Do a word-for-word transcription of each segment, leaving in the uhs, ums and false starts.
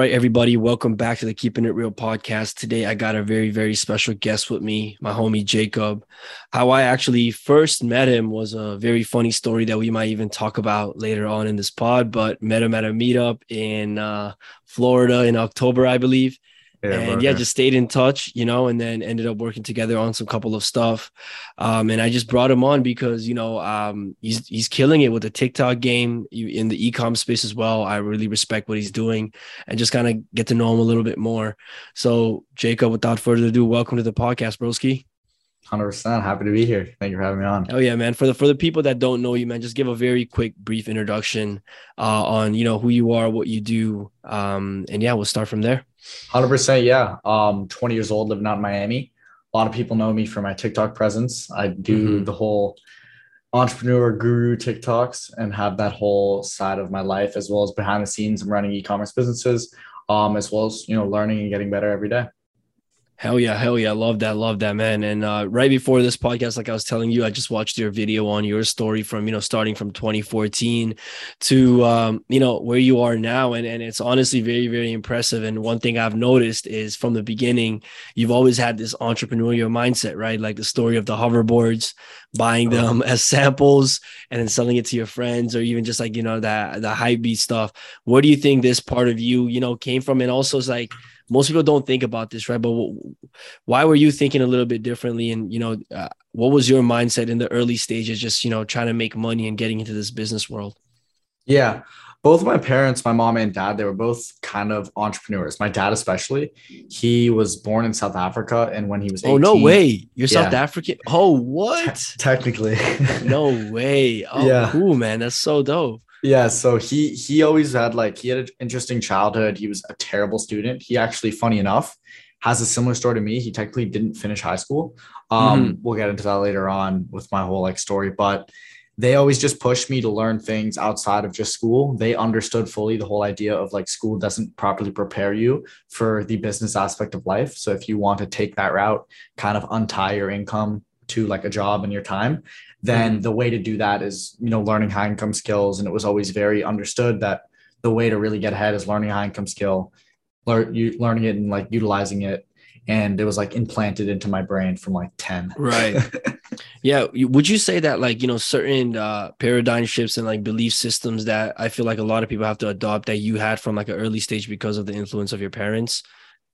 right, everybody, welcome back to the Keeping It Real podcast. Today, I got a very, very special guest with me, my homie Jacob. How I actually first met him was a very funny story that we might even talk about later on in this pod, but met him at a meetup in uh, Florida in October, I believe. Yeah, And bro. yeah, Yeah. just stayed in touch, you know, and then ended up working together on some couple of stuff. Um, and I just brought him on because, you know, um, he's he's killing it with the TikTok game in the e-com space as well. I really respect what he's doing and just kind of get to know him a little bit more. So, Jacob, without further ado, welcome to the podcast, broski. one hundred percent. Happy to be here. Thank you for having me on. Oh yeah, man. For the for the people that don't know you, man, just give a very quick, brief introduction uh, on you know who you are, what you do, um, and yeah, we'll start from there. one hundred percent. Yeah. Um, twenty years old, living out in Miami. A lot of people know me for my TikTok presence. I do Mm-hmm. the whole entrepreneur guru TikToks and have that whole side of my life as well as behind the scenes. I'm running e-commerce businesses, um, as well as, you know, learning and getting better every day. Hell yeah, hell yeah. Love that, love that, man. And uh, right before this podcast, like I was telling you, I just watched your video on your story from, you know, starting from twenty fourteen to, um, you know, where you are now. And, and it's honestly very, very impressive. And one thing I've noticed is from the beginning, you've always had this entrepreneurial mindset, right? Like the story of the hoverboards, buying them as samples and then selling it to your friends, or even just like, you know, that the hype beat stuff. Where do you think this part of you, you know, came from? And also it's like, most people don't think about this, right? But why were you thinking a little bit differently? And, you know, uh, what was your mindset in the early stages, just, you know, trying to make money and getting into this business world? Yeah. Both of my parents, my mom and dad, they were both kind of entrepreneurs. My dad, especially, he was born in South Africa. And when he was Oh, no eighteen, way. You're South yeah, African. Oh, te- what? technically. No way. Oh, Yeah. cool, man. That's so dope. Yeah, so he he always had like he had an interesting childhood. He was a terrible student. He actually, funny enough, has a similar story to me. He technically didn't finish high school. Um, Hmm. we'll get into that later on with my whole like story, but they always just pushed me to learn things outside of just school. They understood fully the whole idea of like school doesn't properly prepare you for the business aspect of life. So if you want to take that route, kind of untie your income to like a job and your time, then Hmm. the way to do that is, you know, learning high income skills. And it was always very understood that the way to really get ahead is learning a high income skill, learn you learning it and like utilizing it. And it was like implanted into my brain from like ten. Right. Yeah. you- Would you say that like, you know, certain uh, paradigm shifts and like belief systems that I feel like a lot of people have to adopt that you had from like an early stage because of the influence of your parents?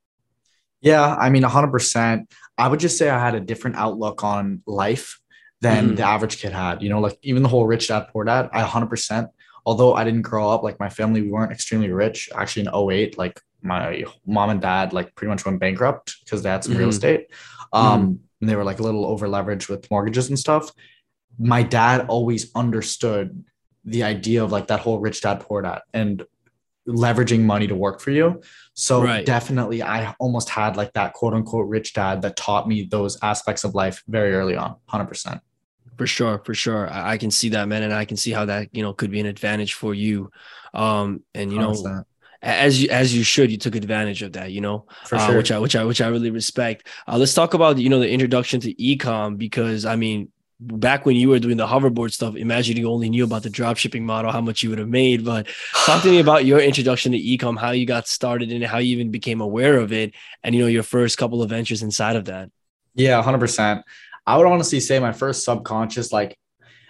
Yeah, I mean, one hundred percent. I would just say I had a different outlook on life than the Hmm. average kid had. You know, like even the whole rich dad, poor dad, I one hundred percent. Although I didn't grow up like my family, we weren't extremely rich. Actually, in oh 08, like my mom and dad like pretty much went bankrupt because they had some real Hmm. estate. Hmm. Um, and they were like a little over leveraged with mortgages and stuff. My dad always understood the idea of like that whole rich dad, poor dad. And leveraging money to work for you. So Right. definitely I almost had like that quote unquote rich dad that taught me those aspects of life very early on, one hundred percent. For sure, for sure. I, I can see that, man, and I can see how that, you know, could be an advantage for you. Um, and you know, one hundred percent. as you as you should, you took advantage of that, you know, For uh, which sure. I which I which I really respect. Uh, let's talk about you know the introduction to ecom because I mean, back when you were doing the hoverboard stuff, imagine you only knew about the drop shipping model, how much you would have made. But talk to me about your introduction to ecom, how you got started and how you even became aware of it, and you know your first couple of ventures inside of that. Yeah, one hundred percent. I would honestly say my first subconscious, like,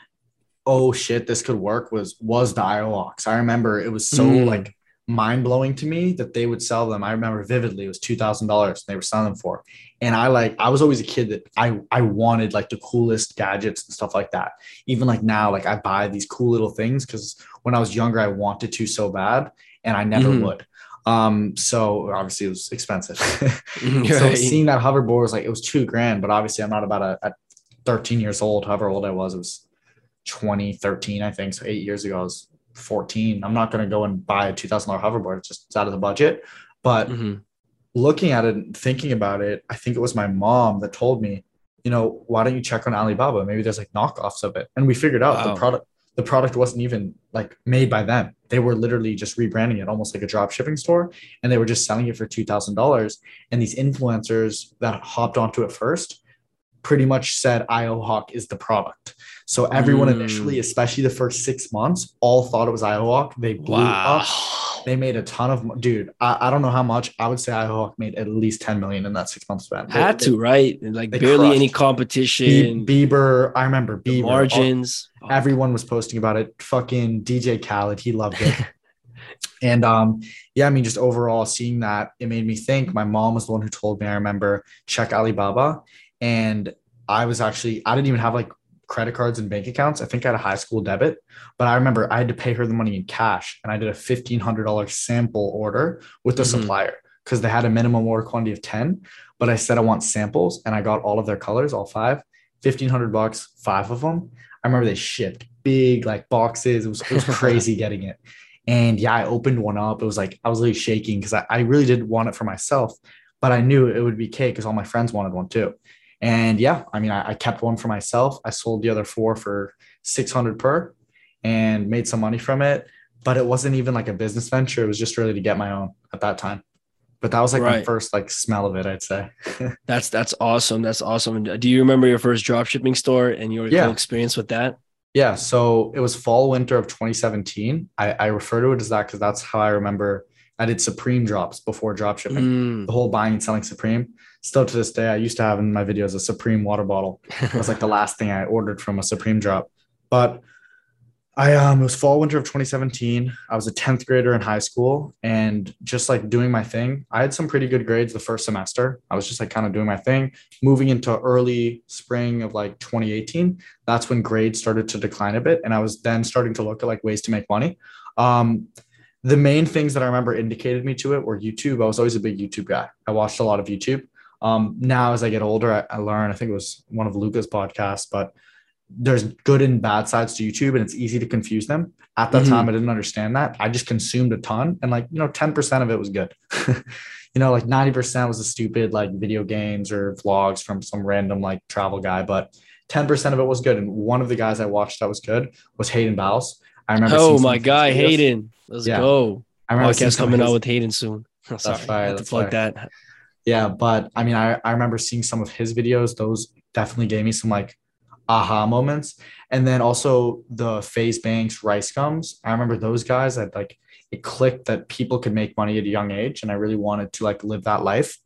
oh shit, this could work was was the I O X. I remember it was so Mm, like mind blowing to me that they would sell them. I remember vividly it was two thousand dollars they were selling them for. And I like I was always a kid that I I wanted like the coolest gadgets and stuff like that. Even like now, like I buy these cool little things because when I was younger, I wanted to so bad and I never mm-hmm. would. Um, so obviously it was expensive. So Right. seeing that hoverboard was like it was two grand, but obviously I'm not about a, at thirteen years old, however old I was, it was twenty thirteen, I think. So eight years ago, I was fourteen. I'm not going to go and buy a two thousand dollars hoverboard. It's just it's out of the budget. But Mm-hmm. looking at it and thinking about it, I think it was my mom that told me, you know, why don't you check on Alibaba? Maybe there's like knockoffs of it. And we figured out the Wow. product, the product wasn't even like made by them. They were literally just rebranding it almost like a drop shipping store. And they were just selling it for two thousand dollars. And these influencers that hopped onto it first pretty much said IOHawk is the product. So everyone Mm. initially, especially the first six months, all thought it was IOHawk. They blew Wow. up. They made a ton of, dude. I, I don't know how much. I would say IOHawk made at least ten million in that six month span. They, Had they, to, right? Like they barely any crushed. competition. Be- Bieber, I remember The Bieber. all- margins. Fuck. everyone was posting about it. Fucking D J Khaled, he loved it. And um, yeah, I mean, just overall seeing that, it made me think. My mom was the one who told me, I remember, check Alibaba. And I was actually, I didn't even have like credit cards and bank accounts. I think I had a high school debit, but I remember I had to pay her the money in cash. And I did a fifteen hundred dollars sample order with the Mhm. supplier because they had a minimum order quantity of ten. But I said I want samples and I got all of their colors, all five, fifteen hundred bucks, five of them. I remember they shipped big like boxes. It was, it was crazy getting it. And yeah, I opened one up. It was like, I was really shaking because I, I really did want it for myself, but I knew it would be cake because all my friends wanted one too. And yeah, I mean, I, I kept one for myself. I sold the other four for six hundred per and made some money from it. But it wasn't even like a business venture. It was just really to get my own at that time. But that was like my Right. first like smell of it, I'd say. That's that's awesome. That's awesome. And do you remember your first drop shipping store and your Yeah. whole experience with that? Yeah, so it was fall winter of twenty seventeen. I, I refer to it as that because that's how I remember I did Supreme drops before drop shipping. Mm. The whole buying and selling Supreme. Still to this day, I used to have in my videos a Supreme water bottle. It was like the last thing I ordered from a Supreme drop. But I um it was fall winter of twenty seventeen. I was a tenth grader in high school and just like doing my thing. I had some pretty good grades the first semester. I was just like kind of doing my thing. Moving into early spring of like twenty eighteen, that's when grades started to decline a bit. And I was then starting to look at like ways to make money. Um, the main things that I remember indicated me to it were YouTube. I was always a big YouTube guy. I watched a lot of YouTube. Um, now as I get older, I, I learn, I think it was one of Luca's podcasts, but there's good and bad sides to YouTube and it's easy to confuse them. At that Mhm. time, I didn't understand that. I just consumed a ton and like, you know, ten percent of it was good. you know, like ninety percent was the stupid like video games or vlogs from some random like travel guy, but ten percent of it was good. And one of the guys I watched that was good was Hayden Bowles. I remember Oh, seeing some my of his guy, videos. Hayden. Let's Yeah. go. I remember seeing Podcast some of coming out his- with Hayden soon. Oh, sorry, right, I had to that's plug right. that. Yeah, but I mean, I, I remember seeing some of his videos. Those definitely gave me some like aha moments. And then also the FaZe Banks Rice Gums. I remember those guys that like it clicked that people could make money at a young age. And I really wanted to like live that life.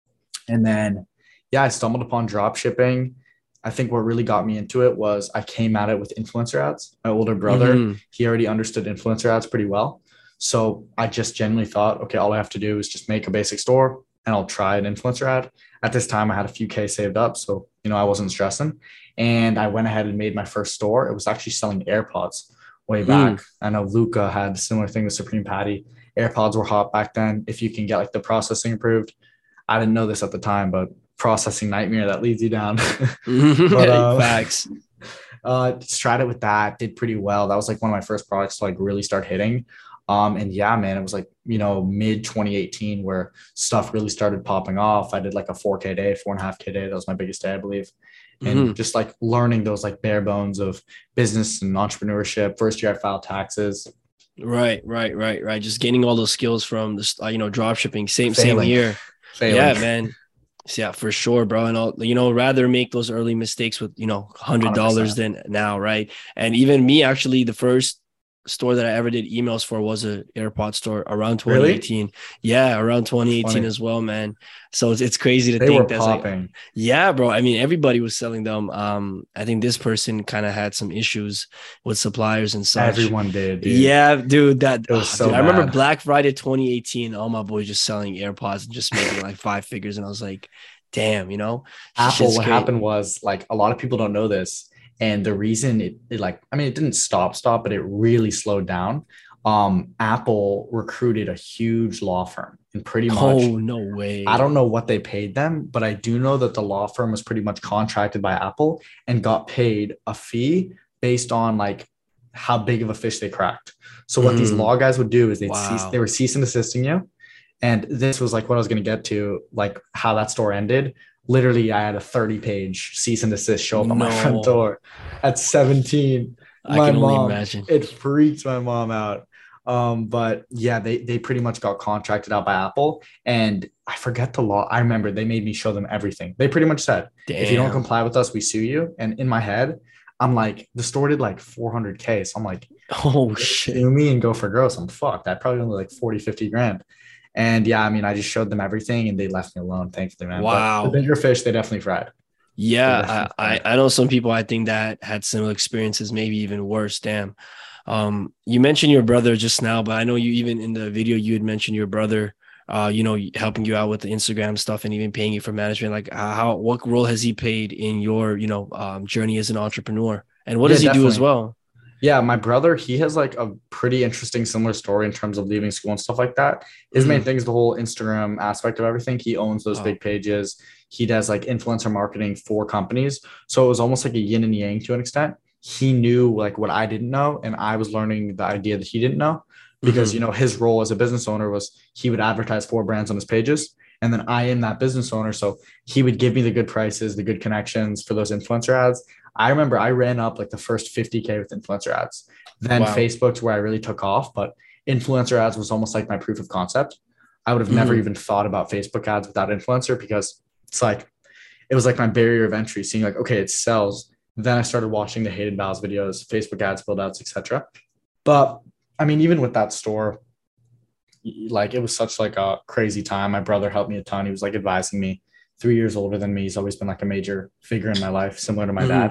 And then, yeah, I stumbled upon drop shipping. I think what really got me into it was I came at it with influencer ads. My older brother, Mhm. he already understood influencer ads pretty well. So I just genuinely thought, okay, all I have to do is just make a basic store and I'll try an influencer ad. At this time, I had a few K saved up. So, you know, I wasn't stressing. And I went ahead and made my first store. It was actually selling AirPods way back. I know Luca had a similar thing with Supreme Patty. AirPods were hot back then. If you can get like the processing improved. I didn't know this at the time, but processing nightmare that leads you down. But, um, Facts. uh, just tried it with that, did pretty well. That was like one of my first products to like really start hitting. Um, and yeah, man, it was like, you know, mid twenty eighteen where stuff really started popping off. I did like a four K day, four and a half K day. That was my biggest day, I believe. And Mhm. just like learning those like bare bones of business and entrepreneurship. First year I filed taxes. Right, right, right, right. Just gaining all those skills from this, uh, you know, drop shipping. Same, same Failing. here. Failing. Yeah, man. Yeah, for sure, bro. And I'll, you know, rather make those early mistakes with, you know, hundred dollars than now, right? And even me, actually, the first store that I ever did emails for was a AirPod store around twenty eighteen. Really? Yeah, around twenty eighteen as well, man. So it's, it's crazy to they think were that's popping. Like, yeah, bro. I mean, everybody was selling them. Um, I think this person kind of had some issues with suppliers and such. Everyone did, dude. Yeah, dude. That it was oh, so dude, bad. I remember Black Friday twenty eighteen. All my boys just selling AirPods and just making like five figures, and I was like, damn, you know. Apple. What great. happened was like a lot of people don't know this. And the reason it, it like, I mean, it didn't stop, stop, but it really slowed down. Um, Apple recruited a huge law firm and pretty much, oh, no way. I don't know what they paid them, but I do know that the law firm was pretty much contracted by Apple and got paid a fee based on like how big of a fish they cracked. So what mm. these law guys would do is they'd wow. cease, they were cease and desisting you. And this was like what I was going to get to, like how that store ended. Literally, I had a thirty page cease and desist show up no. on my front door at seventeen. I my can mom, only imagine. It freaked my mom out. Um, but yeah, they they pretty much got contracted out by Apple. And I forget the law. I remember they made me show them everything. They pretty much said, if you don't Damn. comply with us, we sue you. And in my head, I'm like, the store did like four hundred K. So I'm like, Oh they shit. sue me and go for gross. I'm fucked. That probably only like forty, fifty grand. And yeah, I mean, I just showed them everything and they left me alone, thankfully, man. But the Wow. bigger fish, they definitely fried. They Yeah, definitely I, I fried. I know some people I think that had similar experiences, maybe even worse. Damn. Um, you mentioned your brother just now, but I know you even in the video you had mentioned your brother, uh, you know, helping you out with the Instagram stuff and even paying you for management. Like, uh, how what role has he played in your, you know, um, journey as an entrepreneur? And what Yeah, does he do as definitely. well? Yeah, my brother, he has like a pretty interesting similar story in terms of leaving school and stuff like that. His main Hmm. thing is the whole Instagram aspect of everything. He owns those Oh, big pages. He does like influencer marketing for companies. So it was almost like a yin and yang to an extent. He knew like what I didn't know, and I was learning the idea that he didn't know because, you hmm. know, his role as a business owner was he would advertise for brands on his pages. And then I am that business owner. So he would give me the good prices, the good connections for those influencer ads. I remember I ran up like the first fifty K with influencer ads. Then Wow. Facebook's where I really took off, but influencer ads was almost like my proof of concept. I would have never Hmm. even thought about Facebook ads without influencer because it's like it was like my barrier of entry, seeing like, okay, it sells. Then I started watching the Hayden Bowles videos, Facebook ads, build outs, et cetera. But I mean, even with that store, like it was such like a crazy time. My brother helped me a ton. He was like advising me, three years older than me. He's always been like a major figure in my life, similar to my Hmm. dad.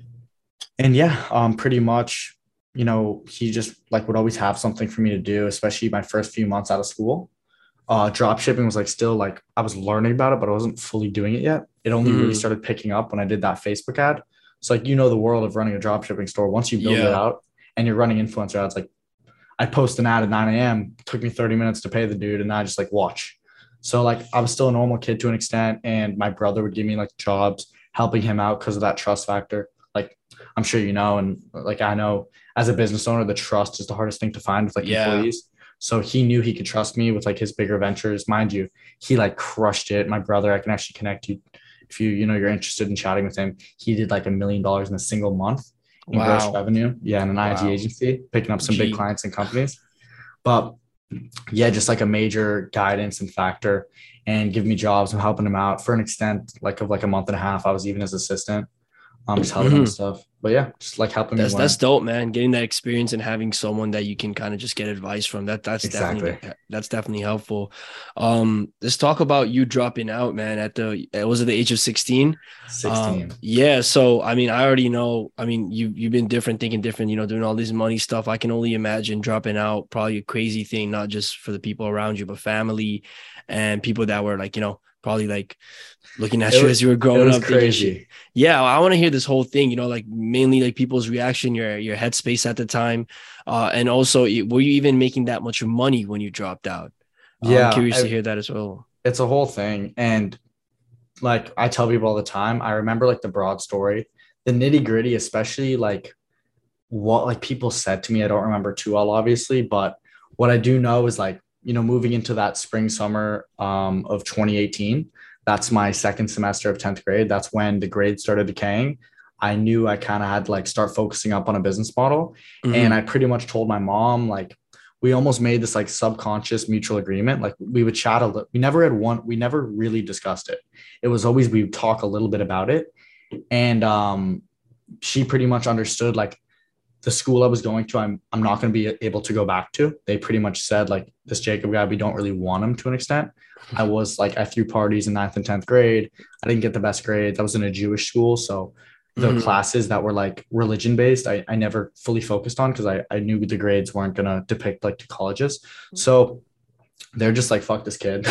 And yeah, um, pretty much, you know, he just like would always have something for me to do, especially my first few months out of school. Uh, drop shipping was like still like I was learning about it, but I wasn't fully doing it yet. It only really Hmm. started picking up when I did that Facebook ad. So like you know the world of running a drop shipping store. Once you build it Yeah. out and you're running influencer ads, like I post an ad at nine a m. Took me thirty minutes to pay the dude, and I just like watch. So like I was still a normal kid to an extent, and my brother would give me like jobs, helping him out because of that trust factor. Like I'm sure you know, and like I know as a business owner, the trust is the hardest thing to find with like Yeah. employees. So he knew he could trust me with like his bigger ventures. Mind you, he like crushed it. My brother, I can actually connect you if you, you know, you're interested in chatting with him. He did like a million dollars in a single month in gross Wow. revenue. Yeah, in an I G Wow. agency, picking up some big Gee. clients and companies. But yeah, just like a major guidance and factor and giving me jobs and helping him out for an extent, like of like a month and a half. I was even his assistant. I'm just helping him with Mhm. stuff. But yeah, just like helping me That's that's learn. dope, man. Getting that experience and having someone that you can kind of just get advice from. That that's Exactly. definitely that's definitely helpful. Um, let's talk about you dropping out, man. At the uh, was it the age of sixteen? Um, sixteen. yeah. So I mean, I already know. I mean, you you've been different, thinking different. You know, doing all this money stuff. I can only imagine dropping out. Probably a crazy thing, not just for the people around you, but family and people that were like, you know, probably like looking It, at you wa- as you were it growing was up, thinking shit. crazy. Yeah, I want to hear this whole thing. You know, like mainly like people's reaction, your your headspace at the time, uh, and also were you even making that much money when you dropped out? Uh, I'm Yeah, curious to I- hear that as well. it's a whole thing. And like I tell people all the time, I remember like the broad story, the nitty gritty, especially like what like people said to me. I don't remember too well, obviously, but what I do know is like, you know, moving into that spring summer um, of twenty eighteen, that's my second semester of tenth grade. That's when the grades started decaying. I knew I kind of had to like start focusing up on a business model. And Mm-hmm. I pretty much told my mom, like, we almost made this like subconscious mutual agreement. Like we would chat a little, we never had one, we never really discussed it. It was always we would talk a little bit about it. And um, she pretty much understood like the school I was going to, I'm I'm not going to be able to go back to. They pretty much said like this Jacob guy, we don't really want him to an extent. I was like I threw parties in ninth and tenth grade. I didn't get the best grades. I was in a Jewish school, so the Mm-hmm. classes that were like religion based, I, I never fully focused on because I, I knew the grades weren't gonna depict like the colleges. So they're just like fuck this kid.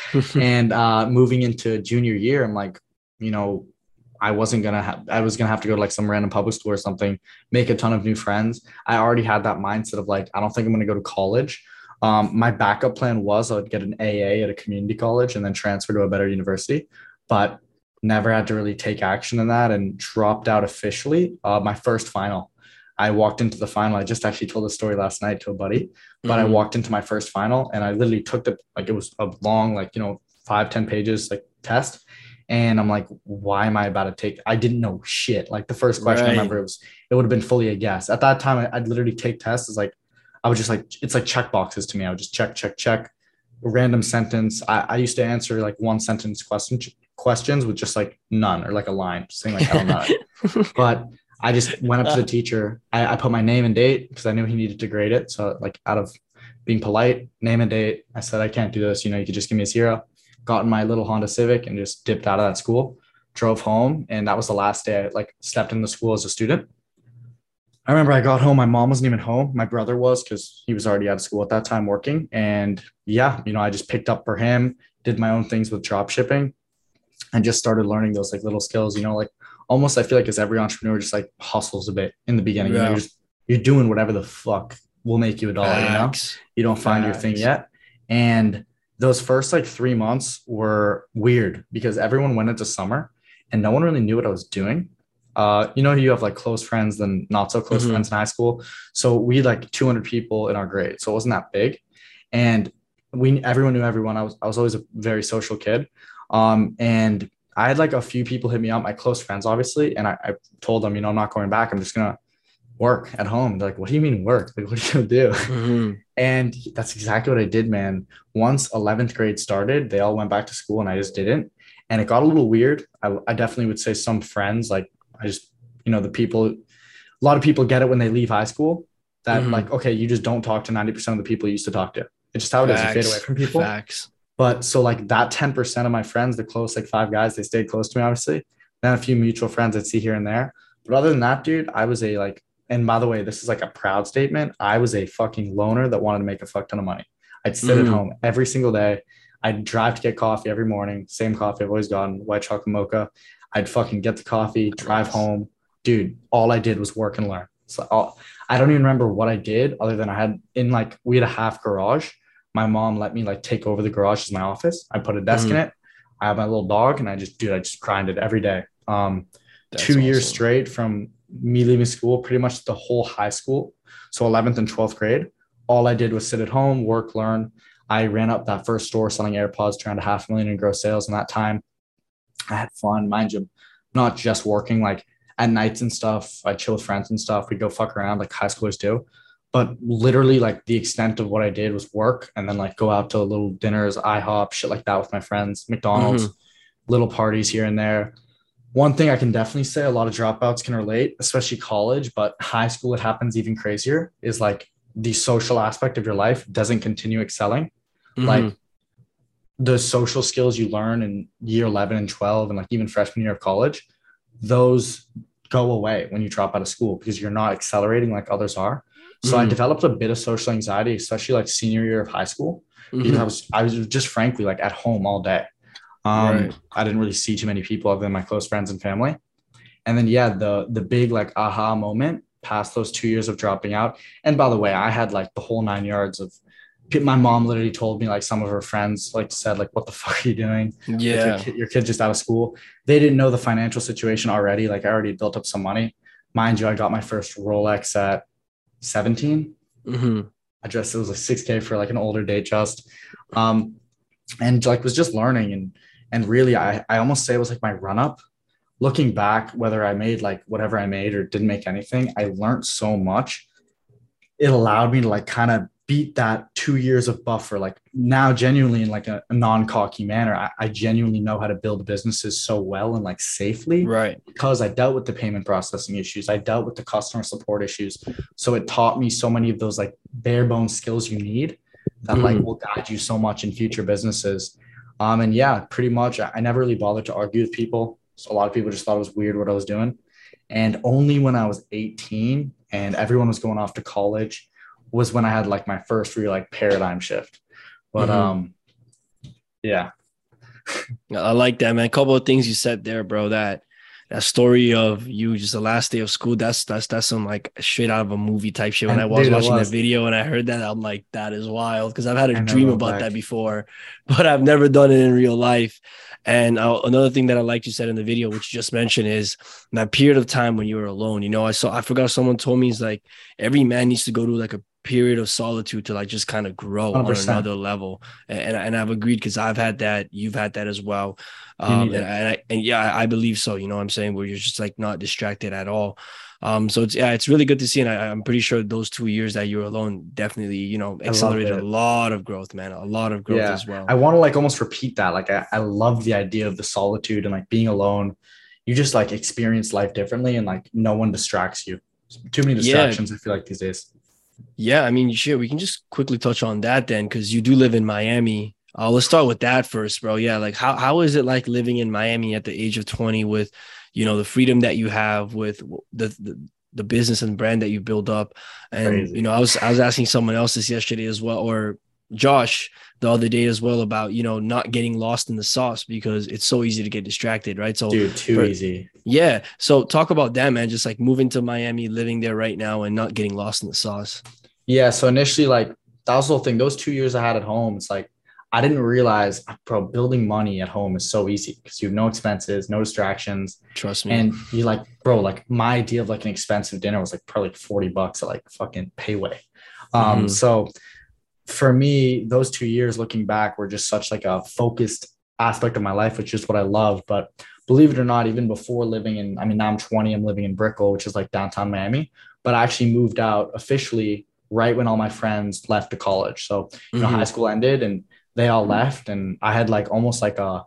And uh moving into junior year, I'm like, you know, I wasn't gonna have I was gonna have to go to like some random public school or something, make a ton of new friends. I already had that mindset of like, I don't think I'm gonna go to college. Um, my backup plan was I'd get an A A at a community college and then transfer to a better university, but never had to really take action in that and dropped out officially. Uh, my first final, I walked into the final. I just actually told the story last night to a buddy, but I Mm-hmm. walked into my first final and I literally took the like it was a long like you know five ten pages like test. And I'm like, why am I about to take? I didn't know shit. Like the first question I Right. remember it was, it would have been fully a guess. At that time, I, I'd literally take tests as like, I would just like, it's like check boxes to me. I would just check, check, check, a random sentence. I, I used to answer like one sentence question, questions with just like none or like a line saying like, I don't know. But I just went up to the teacher. I, I put my name and date because I knew he needed to grade it. So like out of being polite, name and date, I said, I can't do this. You know, you could just give me a zero. Got in my little Honda Civic and just dipped out of that school, drove home. And that was the last day I like stepped in the school as a student. I remember I got home. My mom wasn't even home. My brother was, because he was already out of school at that time working. And yeah, you know, I just picked up for him, did my own things with drop shipping, and just started learning those like little skills, you know, like almost I feel like as every entrepreneur just like hustles a bit in the beginning. Yeah. You know, you're, just, you're doing whatever the fuck will make you a dollar, Facts. you know, you don't find Facts. your thing yet. And those first like three months were weird because everyone went into summer and no one really knew what I was doing. Uh, you know, you have like close friends, then not so close mm-hmm. friends in high school. So we had like two hundred people in our grade. So it wasn't that big. And we, everyone knew everyone. I was, I was always a very social kid. Um, and I had like a few people hit me up, my close friends, obviously. And I, I told them, you know, I'm not going back. I'm just going to work at home. They're like, what do you mean work? Like, what are you going to do? Mm-hmm. And that's exactly what I did, man. Once eleventh grade started, they all went back to school and I just didn't. And it got a little weird. I, I definitely would say some friends, like I just, you know, the people, a lot of people get it when they leave high school that mm-hmm. like, okay, you just don't talk to ninety percent of the people you used to talk to. It's just how Facts. it is. You fade away from people. Facts. But so like that ten percent of my friends, the close, like five guys, they stayed close to me, obviously. Then a few mutual friends I'd see here and there. But other than that, dude, I was a like, and by the way, this is like a proud statement. I was a fucking loner that wanted to make a fuck ton of money. I'd sit mm. at home every single day. I'd drive to get coffee every morning. Same coffee I've always gotten, white chocolate mocha. I'd fucking get the coffee, drive nice. home. Dude, all I did was work and learn. So all, I don't even remember what I did other than I had in like, we had a half garage. My mom let me like take over the garage as my office. I put a desk mm. in it. I have my little dog and I just, dude, I just grinded every day. Um, That's two awesome. years straight from me leaving school, pretty much the whole high school. So eleventh and twelfth grade, all I did was sit at home, work, learn. I ran up that first store selling AirPods, turned a half million in gross sales in that time. I had fun, mind you, not just working, like at nights and stuff. I chill with friends and stuff. We'd go fuck around like high schoolers do. But literally like the extent of what I did was work and then like go out to little dinners, IHOP, shit like that with my friends, McDonald's, mm-hmm. little parties here and there. One thing I can definitely say a lot of dropouts can relate, especially college, but high school, it happens even crazier, is like the social aspect of your life doesn't continue excelling. Mm-hmm. Like the social skills you learn in year eleven and twelve and like even freshman year of college, those go away when you drop out of school because you're not accelerating like others are. So mm-hmm. I developed a bit of social anxiety, especially like senior year of high school, mm-hmm. because I was, I was just frankly like at home all day. Um, right. I didn't really see too many people other than my close friends and family. And then, yeah, the, the big like aha moment past those two years of dropping out. And by the way, I had like the whole nine yards of my mom literally told me like some of her friends like said, like, what the fuck are you doing? Yeah. Like, your, kid, your kid's just out of school. They didn't know the financial situation already. Like I already built up some money. Mind you, I got my first Rolex at seventeen. Mm-hmm. I just, it was like six K for like an older date just. Um, and like was just learning and, And really, I, I almost say it was like my run up. Looking back, whether I made like whatever I made or didn't make anything, I learned so much. It allowed me to like kind of beat that two years of buffer. Like now genuinely in like a, a non-cocky manner, I, I genuinely know how to build businesses so well and like safely. Right. Because I dealt with the payment processing issues. I dealt with the customer support issues. So it taught me so many of those like bare bones skills you need that mm. like will guide you so much in future businesses. Um, and yeah, pretty much, I never really bothered to argue with people. So a lot of people just thought it was weird what I was doing. And only when I was eighteen and everyone was going off to college was when I had like my first real like paradigm shift. But mm-hmm. um, yeah. I like that, man. A couple of things you said there, bro, that that story of you just the last day of school, that's that's that's some like straight out of a movie type shit. When and I was dude, watching was. that video and I heard that, I'm like, that is wild, because I've had a I dream about back. that before, but I've never done it in real life. And uh, another thing that I liked you said in the video, which you just mentioned, is that period of time when you were alone. You know, I saw I forgot someone told me, it's like every man needs to go to like a period of solitude to like just kind of grow on one hundred percent. another level. And and I've agreed because I've had that, you've had that as well. You Um, need and it. and, I, and yeah, I I believe so. You know what I'm saying? Where you're just like not distracted at all. Um, so it's yeah, it's really good to see, and I, I'm pretty sure those two years that you were alone definitely, you know, I loved accelerated a it. lot of growth, man, a lot of growth Yeah. as I well. want to like almost repeat that. Like I, I love the idea of the solitude and like being alone. You just like experience life differently and like no one distracts you. Too many Yeah, distractions, I feel like these days. yeah. I mean, sure, we can just quickly touch on that then, because you do live in Miami. Uh, let's start with that first, bro. Yeah, like how how is it like living in Miami at the age of twenty with, you know, the freedom that you have with the the, the business and brand that you build up. And you Crazy. know, I was I was asking someone else this yesterday as well, or Josh the other day as well, about, you know, not getting lost in the sauce because it's so easy to get distracted, right? So Dude, too for easy. yeah, so talk about that, man. Just like moving to Miami, living there right now, and not getting lost in the sauce. Yeah. So initially, like that was the whole thing. Those two years I had at home, it's like I didn't realize, bro, building money at home is so easy because you have no expenses, no distractions. Trust me. And you like, bro, like my idea of like an expensive dinner was like probably like forty bucks at like fucking Payway. Um, Hmm. so for me, those two years looking back were just such like a focused aspect of my life, which is what I love. But believe it or not, even before living in, I mean, now I'm twenty, I'm living in Brickell, which is like downtown Miami, but I actually moved out officially right when all my friends left to college. So, you know, high Hmm. school ended and they all left. And I had like almost like a,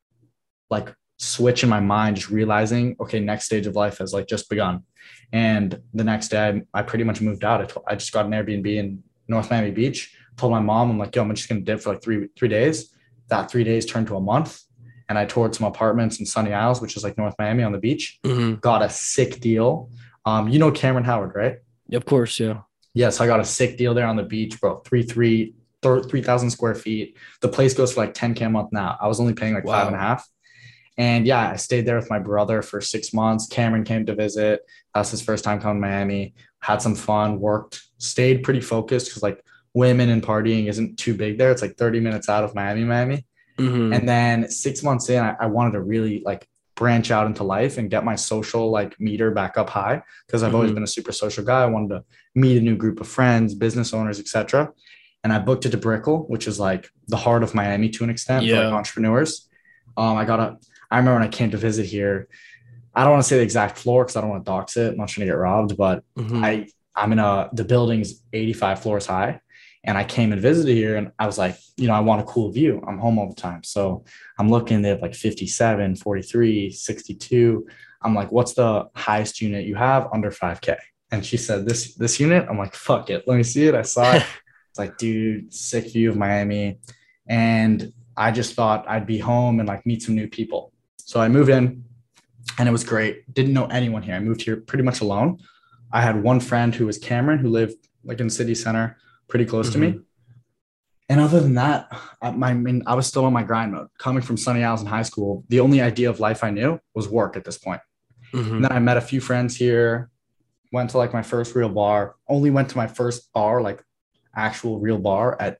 like switch in my mind, just realizing, okay, next stage of life has like just begun. And the next day, I, I pretty much moved out. I, told, I just got an Airbnb in North Miami Beach. Told my mom, I'm like, yo, I'm just gonna dip for like three three days. That three days turned to a month, and I toured some apartments in Sunny Isles, which is like North Miami on the beach. Hmm. Got a sick deal. Um, you know Cameron Howard, right? Of course, yeah. Yes, I got a sick deal there on the beach, bro. Three three three thousand square feet. The place goes for like ten k a month now. I was only paying like five and a Wow. half. And yeah, I stayed there with my brother for six months. Cameron came to visit. That's his first time coming to Miami. Had some fun, worked, stayed pretty focused because like women and partying isn't too big there. It's like thirty minutes out of Miami, Miami. Hmm. And then six months in, I, I wanted to really like branch out into life and get my social like meter back up high because I've always been Hmm. a super social guy. I wanted to meet a new group of friends, business owners, et cetera. And I booked it to Brickell, which is like the heart of Miami to an extent for like Yeah. entrepreneurs. Um, I got a, I remember when I came to visit here, I don't want to say the exact floor because I don't want to dox it. I'm not trying to get robbed, but Hmm. I, I'm in a, the building's eighty-five floors high. And I came and visited here and I was like, you know, I want a cool view. I'm home all the time. So I'm looking, they have like fifty-seven, forty-three, sixty-two. I'm like, what's the highest unit you have under five K? And she said, this, this unit. I'm like, fuck it. Let me see it. I saw it. It's like, dude, sick view of Miami. And I just thought I'd be home and like meet some new people. So I moved in and it was great. Didn't know anyone here. I moved here pretty much alone. I had one friend who was Cameron, who lived like in city center, pretty close to me. Hmm. And other than that, I, I mean, I was still on my grind mode. Coming from Sunny Isles in high school, the only idea of life I knew was work at this point. And Hmm. then I met a few friends here, went to like my first real bar, only went to my first bar, like actual real bar at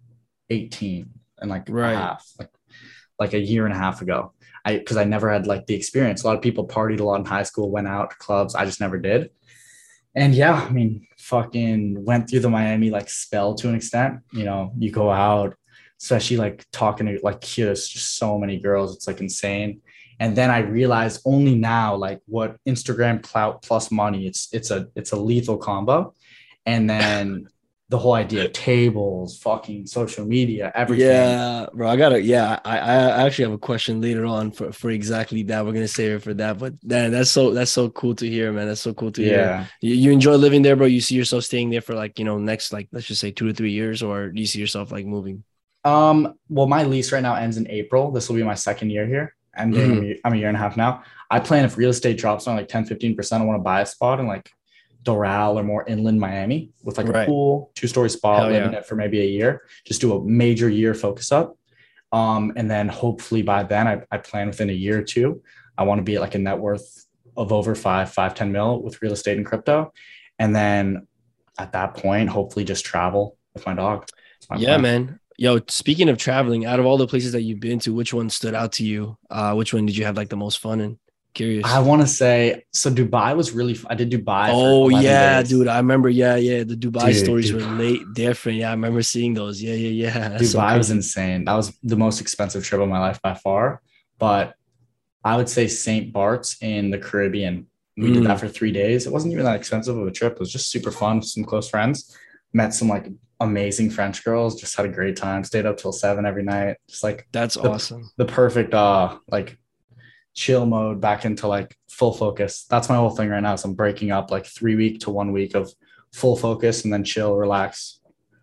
eighteen and like a Right. half, like like a year and a half ago. I because I never had like the experience. A lot of people partied a lot in high school, went out to clubs. I just never did. And yeah, I mean, fucking went through the Miami like spell to an extent. You know, you go out, especially like talking to like there's just so many girls. It's like insane. And then I realized only now, like what Instagram clout plus money, it's it's a it's a lethal combo. And then the whole idea of tables, fucking social media, everything. Yeah, bro. I gotta. Yeah, I I actually have a question later on for for exactly that. We're gonna save it for that. But man, that's so that's so cool to hear, man. That's so cool to hear. Yeah. You, you enjoy living there, bro. You see yourself staying there for like, you know, next like let's just say two to three years, or do you see yourself like moving? Um, well, my lease right now ends in April. This will be my second year here. Ending, I'm Hmm. a, I'm a year and a half now. I plan if real estate drops on like ten, fifteen percent, I want to buy a spot in like Doral or more inland Miami with like a Right. pool, two story spot, Hell live in yeah. it for maybe a year, just do a major year focus up. Um, and then hopefully by then I, I plan within a year or two, I want to be at like a net worth of over five, five, ten mil with real estate and crypto. And then at that point, hopefully just travel with my dog. That's my Yeah, plan. man. Yo, speaking of traveling, out of all the places that you've been to, which one stood out to you? Uh, which one did you have like the most fun in? Curious. I want to say so. Dubai was really. I did Dubai for Oh eleven yeah, days. dude. I remember. Yeah, yeah. The Dubai Dude, stories were Dubai, late, different. Yeah, I remember seeing those. Yeah, yeah, yeah. That's so Dubai was crazy. insane. That was the most expensive trip of my life by far. But I would say Saint Bart's in the Caribbean. We did that Mm, for three days. It wasn't even that expensive of a trip. It was just super fun with some close friends. Met some like amazing French girls. Just had a great time. Stayed up till seven every night. Just like that's the awesome. the perfect uh like chill mode back into like full focus. That's my whole thing right now. So I'm breaking up like three week to one week of full focus and then chill, relax,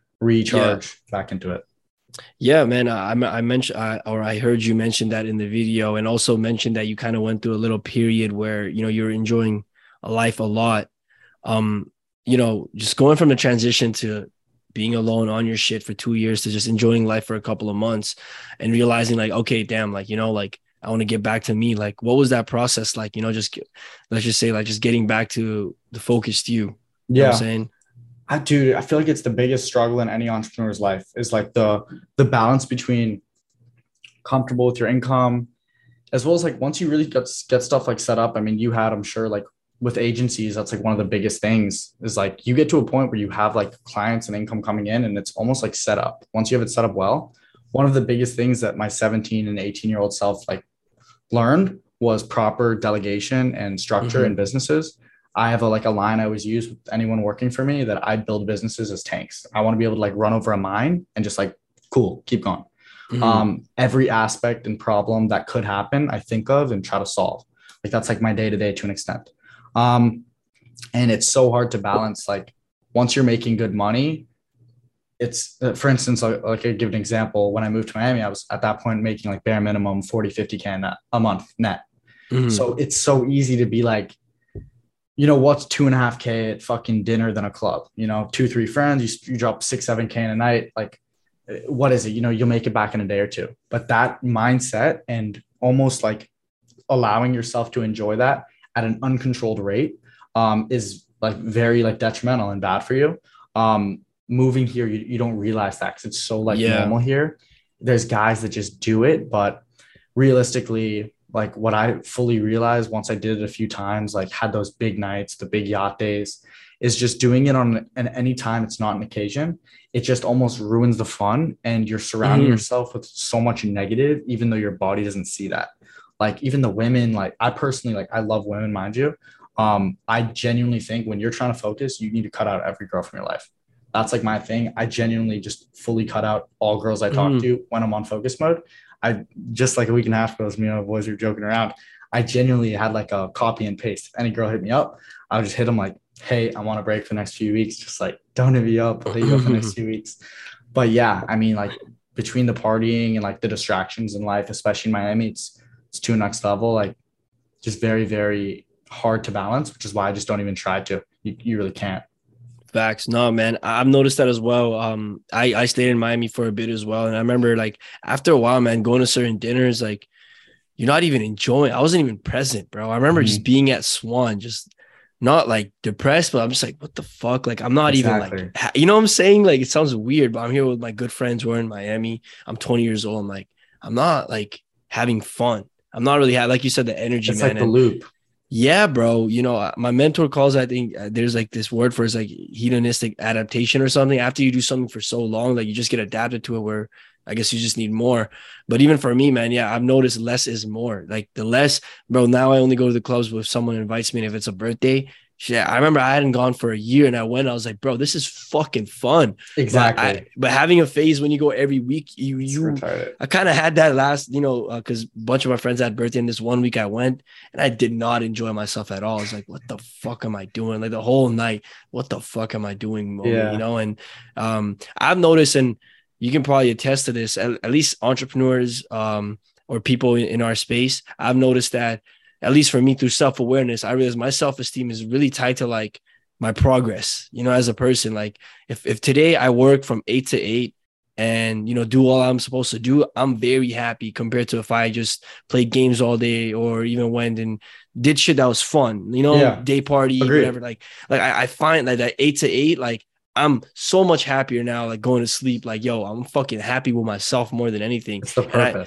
Yeah. recharge back into it. Yeah, man. I I mentioned I, or I heard you mention that in the video, and also mentioned that you kind of went through a little period where you know you're enjoying a life a lot. Um, you know, just going from the transition to being alone on your shit for two years to just enjoying life for a couple of months, and realizing like, okay, damn, like you know, like I want to get back to me. Like, what was that process like? You know, just let's just say like just getting back to the focused you. You know what I'm Yeah. saying? I do. I feel like it's the biggest struggle in any entrepreneur's life is like the the balance between comfortable with your income as well as like once you really get get stuff like set up. I mean, you had, I'm sure, like with agencies, that's like one of the biggest things is like you get to a point where you have like clients and income coming in and it's almost like set up. Once you have it set up well, one of the biggest things that my seventeen and eighteen year old self like learned was proper delegation and structure in Mm-hmm. businesses. I have a like a line I always use with anyone working for me that I build businesses as tanks. I want to be able to like run over a mine and just like, cool, keep going. Mm-hmm. Um, every aspect and problem that could happen, I think of and try to solve. Like that's like my day to day to an extent. Um, and it's so hard to balance. Like once you're making good money, it's uh, for instance, like, like I give an example. When I moved to Miami, I was at that point making like bare minimum forty, fifty K net, a month net. Mm-hmm. So it's so easy to be like, you know, what's two and a half K at fucking dinner than a club? You know, two, three friends, you, you drop six, seven K in a night. Like, what is it? You know, you'll make it back in a day or two. But that mindset and almost like allowing yourself to enjoy that at an uncontrolled rate um, is like very like detrimental and bad for you. Um, moving here, you, you don't realize that because it's so like Yeah. normal here. There's guys that just do it, but realistically, like what I fully realized once I did it a few times, like had those big nights, the big yacht days, is just doing it on an any time it's not an occasion. It just almost ruins the fun, and you're surrounding Mm-hmm. yourself with so much negative, even though your body doesn't see that. Like even the women, like I personally, like I love women, mind you. Um, I genuinely think when you're trying to focus, you need to cut out every girl from your life. That's like my thing. I genuinely just fully cut out all girls I talk Mm-hmm. to when I'm on focus mode. I just like a week and a half ago, as me and my boys were joking around. I genuinely had like a copy and paste. If any girl hit me up, I would just hit them like, hey, I want a break for the next few weeks. Just like, don't hit me up. I'll hit you up for the next few weeks. But yeah, I mean, like between the partying and like the distractions in life, especially in Miami, it's it's to a next level. Like just very, very hard to balance, which is why I just don't even try to. You, you really can't. Facts. No, man. I- I've noticed that as well. Um, I, I stayed in Miami for a bit as well. And I remember like after a while, man, going to certain dinners, like you're not even enjoying. I wasn't even present, bro. I remember just Mhm. being at Swan, just not like depressed, but I'm just like, what the fuck? Like, I'm not even like, Exactly. ha- you know what I'm saying? Like, it sounds weird, but I'm here with my good friends who are in Miami. I'm twenty years old. I'm like, I'm not like having fun. I'm not really, ha- like you said, the energy, It's like man. the And loop. yeah, bro. You know, uh, my mentor calls, I think uh, there's like this word for it's like hedonistic adaptation or something. After you do something for so long, like you just get adapted to it where I guess you just need more. But even for me, man, yeah, I've noticed less is more. Like the less, bro, now I only go to the clubs if someone invites me. And if it's a birthday, shit, I remember I hadn't gone for a year and I went, I was like, bro, this is fucking fun. But I, Exactly. but having a phase when you go every week, you, It's you, retarded. I kind of had that last, you know, because uh, a bunch of my friends had birthday and this one week I went and I did not enjoy myself at all. I was like, what the fuck am I doing? Like the whole night, what the fuck am I doing moment, you Yeah. know? And um, I've noticed, and you can probably attest to this, at, at least entrepreneurs um, or people in, in our space, I've noticed that, at least for me through self-awareness, I realize my self-esteem is really tied to like my progress, you know, as a person. Like if, if today I work from eight to eight and, you know, do all I'm supposed to do, I'm very happy compared to if I just played games all day or even went and did shit that was fun, you know, Yeah. day party, Agreed. whatever. Like, like I, I find like that eight to eight, like I'm so much happier now, like going to sleep, like, yo, I'm fucking happy with myself more than anything. It's the And I, purpose.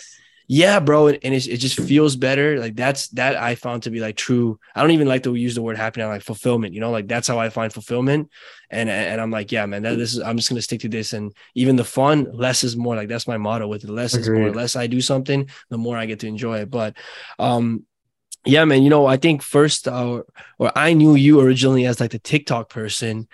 Yeah, bro, and, and it, it just feels better. Like that's that I found to be like true. I don't even like to use the word happiness, like fulfillment. You know, like that's how I find fulfillment. And and I'm like, yeah, man, that this is. I'm just gonna stick to this. And even the fun, less is more. Like that's my motto with it. Less is more. Agreed. Less I do something, the more I get to enjoy it. But, um, yeah, man. You know, I think first, uh, or I knew you originally as like the TikTok person,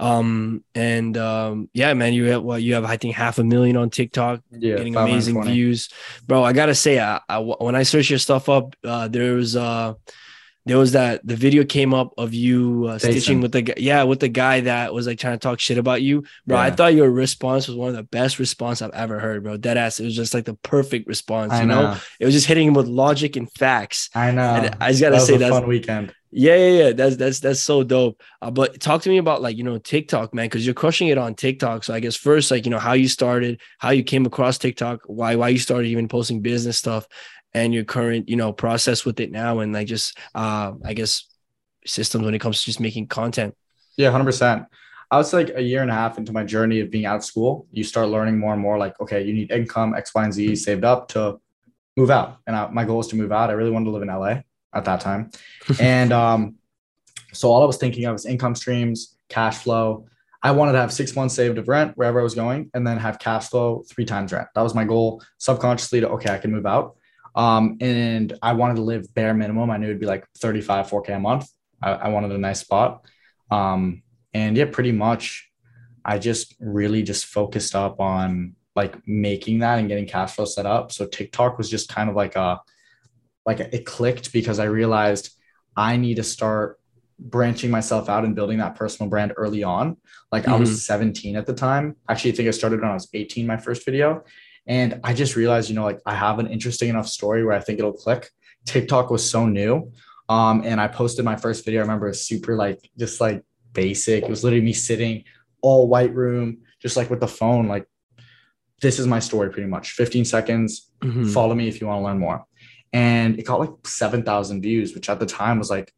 um, and um, yeah, man. You have what you have, I think, half a million on TikTok, Yeah, getting amazing five hundred twenty. views, bro. I gotta say, I, I when I searched your stuff up, uh, there was uh there was that the video came up of you uh, stitching Jason. with the yeah with the guy that was like trying to talk shit about you, bro. I Yeah, thought your response was one of the best response I've ever heard, bro. Dead ass. It was just like the perfect response, I you know. know. It was just hitting him with logic and facts, I and know. I just That gotta was say a that's fun weekend. yeah yeah yeah that's that's that's so dope. Uh, but talk to me about like you know TikTok, man, because you're crushing it on TikTok. So I guess first like you know how you started, how you came across TikTok, why why you started even posting business stuff, and your current you know process with it now, and like just uh I guess systems when it comes to just making content. Yeah, one hundred percent. I was like a year and a half into my journey of being out of school. You start learning more and more like, okay, you need income, X, Y, and Z saved up to move out. And I, my goal was to move out. I really wanted to live in L A at that time. And um, so all I was thinking of was income streams, cash flow. I wanted to have six months saved of rent wherever I was going and then have cash flow three times rent. That was my goal subconsciously to, okay, I can move out. Um, and I wanted to live bare minimum. I knew it'd be like thirty-five, four K a month. I, I wanted a nice spot. Um, and yeah, pretty much I just really just focused up on like making that and getting cash flow set up. So TikTok was just kind of like a, like it clicked because I realized I need to start branching myself out and building that personal brand early on. Like I Mm-hmm. was seventeen at the time. Actually, I think I started when I was eighteen, my first video. And I just realized, you know, like I have an interesting enough story where I think it'll click. TikTok was so new. Um, and I posted my first video. I remember it was super like just like basic. It was literally me sitting all white room, just like with the phone. Like this is my story pretty much. fifteen seconds. Mm-hmm. Follow me if you want to learn more. And it got like seven thousand views, which at the time was like,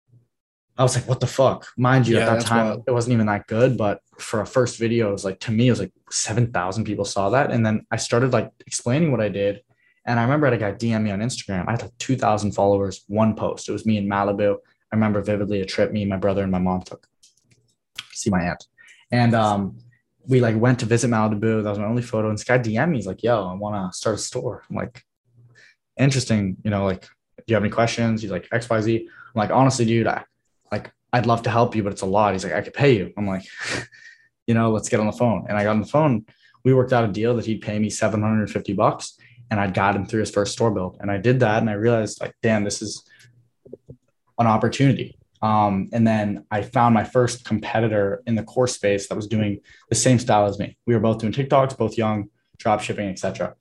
I was like, what the fuck? Mind you, at Yeah, that that's time, wild. it wasn't even that good. But for a first video, it was like, to me, it was like seven thousand people saw that. And then I started like explaining what I did. And I remember I had a guy D M me on Instagram. I had like two thousand followers, one post. It was me in Malibu. I remember vividly a trip me, my brother, and my mom took to see my aunt. And um, we like went to visit Malibu. That was my only photo. And this guy D M me. He's like, yo, I want to start a store. I'm like, interesting. You know, like, do you have any questions? He's like, X, Y, Z. I'm like, honestly, dude, I like, I'd love to help you, but it's a lot. He's like, I could pay you. I'm like, you know, let's get on the phone. And I got on the phone. We worked out a deal that he'd pay me seven hundred fifty bucks and I'd guide him through his first store build. And I did that. And I realized like, damn, this is an opportunity. Um, and then I found my first competitor in the course space that was doing the same style as me. We were both doing TikToks, both young, drop shipping, et cetera.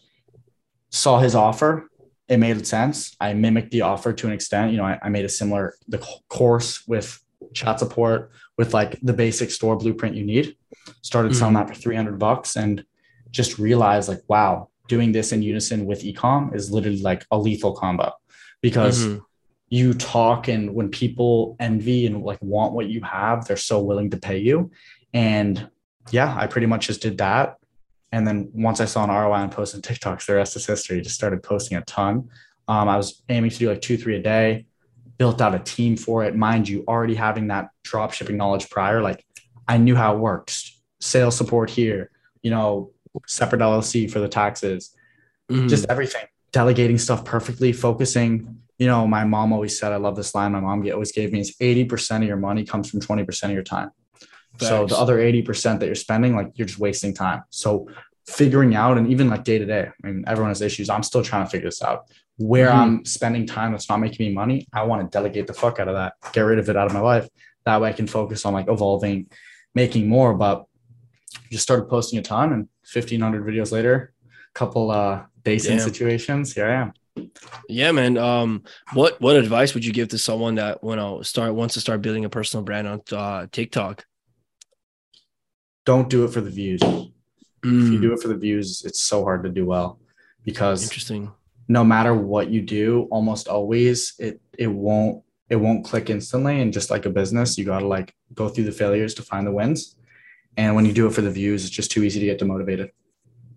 Saw his offer. It made sense. I mimicked the offer to an extent. You know, I, I made a similar the course with chat support with like the basic store blueprint you need. Started selling Mm-hmm. that for three hundred bucks and just realized like, wow, doing this in unison with ecom is literally like a lethal combo because Mm-hmm. you talk and when people envy and like want what you have, they're so willing to pay you. And yeah, I pretty much just did that. And then once I saw an R O I on posting TikToks, the rest is history. Just started posting a ton. Um, I was aiming to do like two, three a day, built out a team for it. Mind you, already having that drop shipping knowledge prior, like I knew how it works. Sales support here, you know, separate L L C for the taxes, just Mm-hmm. everything. Delegating stuff perfectly, focusing. You know, my mom always said, I love this line my mom always gave me is eighty percent of your money comes from twenty percent of your time. So the Facts. other eighty percent that you're spending, like you're just wasting time. So figuring out, and even like day to day, I mean, everyone has issues. I'm still trying to figure this out. Where Mm-hmm. I'm spending time that's not making me money, I want to delegate the fuck out of that, get rid of it out of my life. That way I can focus on like evolving, making more. But just started posting a ton and fifteen hundred videos later, a couple uh decent Damn. situations. Here I am. Yeah, man. Um, what what advice would you give to someone that you know start wants to start building a personal brand on uh, TikTok? Don't do it for the views. If you Mm, do it for the views, it's so hard to do well because interesting. no matter what you do, almost always it it won't it won't click instantly. And just like a business, you gotta like go through the failures to find the wins. And when you do it for the views, it's just too easy to get demotivated.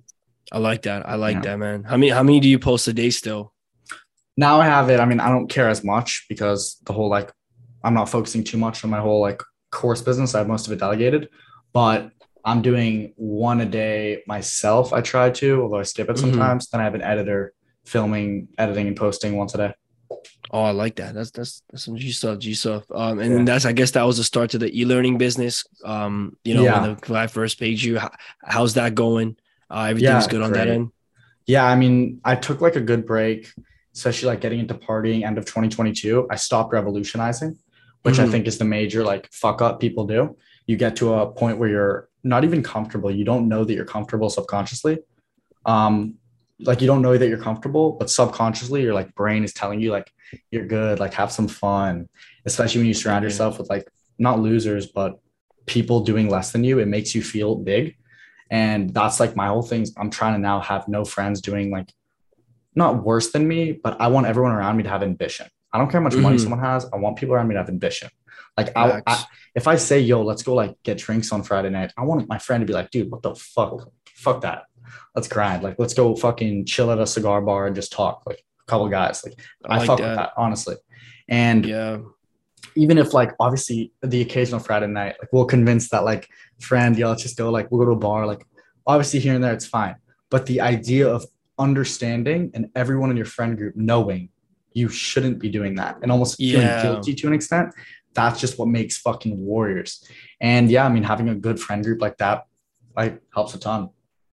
I like that. I like Yeah. that, man. How many how many do you post a day still? Now I have it. I mean, I don't care as much because the whole like I'm not focusing too much on my whole like course business. I have most of it delegated, but I'm doing one a day myself. I try to, although I skip it Hmm. sometimes. Then I have an editor filming, editing, and posting once a day. Oh, I like that. That's that's that's some G stuff, G stuff. Um, and then Yeah. that's I guess that was the start to the e-learning business. Um, you know, when Yeah. the when I first paid you, how, how's that going? Uh, everything's Yeah. good on that Great. end. Yeah. I mean, I took like a good break, especially like getting into partying end of twenty twenty-two. I stopped revolutionizing, which I Hmm. think is the major like fuck up people do. You get to a point where you're not even comfortable. You don't know that you're comfortable subconsciously. Um, like you don't know that you're comfortable, but subconsciously your like brain is telling you like you're good, like have some fun, especially when you surround Yeah. yourself with like not losers, but people doing less than you. It makes you feel big. And that's like my whole thing. I'm trying to now have no friends doing like not worse than me, but I want everyone around me to have ambition. I don't care how much money Hmm. someone has. I want people around me to have ambition. Like I, I Facts. if I say, yo, let's go like get drinks on Friday night, I want my friend to be like, dude, what the fuck? Fuck that. Let's grind. Like, let's go fucking chill at a cigar bar and just talk. Like a couple guys. Like I I like fuck with that. that, honestly. And Yeah. even if like obviously the occasional Friday night, like we'll convince that like friend, yeah, let's just go, like we'll go to a bar, like obviously here and there it's fine. But the idea of understanding and everyone in your friend group knowing you shouldn't be doing that and almost feeling Yeah. guilty to an extent, that's just what makes fucking warriors. And yeah, I mean having a good friend group like that like helps a ton.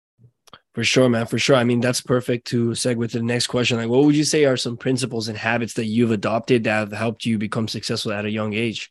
For sure, man. For sure. I mean, that's perfect to segue to the next question. Like, what would you say are some principles and habits that you've adopted that have helped you become successful at a young age?